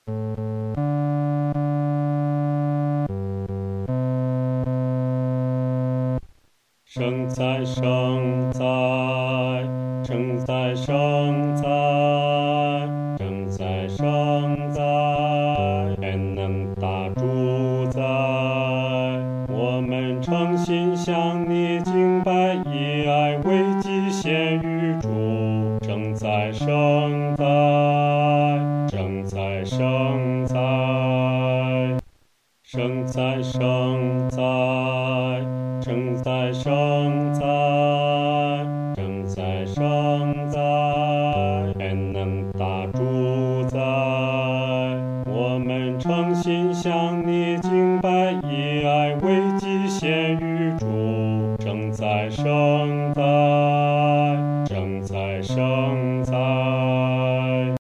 圣哉，圣哉，圣哉，圣哉，圣哉，圣哉，全能大主宰，我们诚心向你敬拜，以爱为祭献于主。圣哉，圣哉，圣哉，圣哉，圣哉，圣哉，圣哉，圣